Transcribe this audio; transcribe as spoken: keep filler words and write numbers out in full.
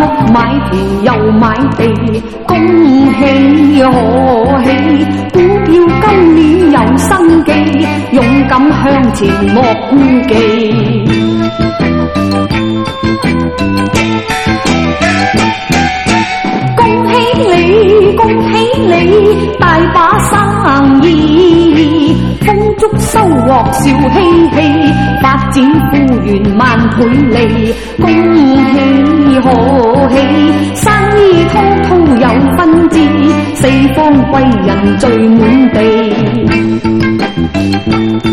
買田又買地，恭喜賀喜，股票今年有生機，勇敢向前莫顧忌。恭喜你，恭喜你，大把生意，豐足收穫笑嘻嘻，發展富源萬倍利。恭喜賀喜，生意滔滔有分支，四方貴人聚滿地。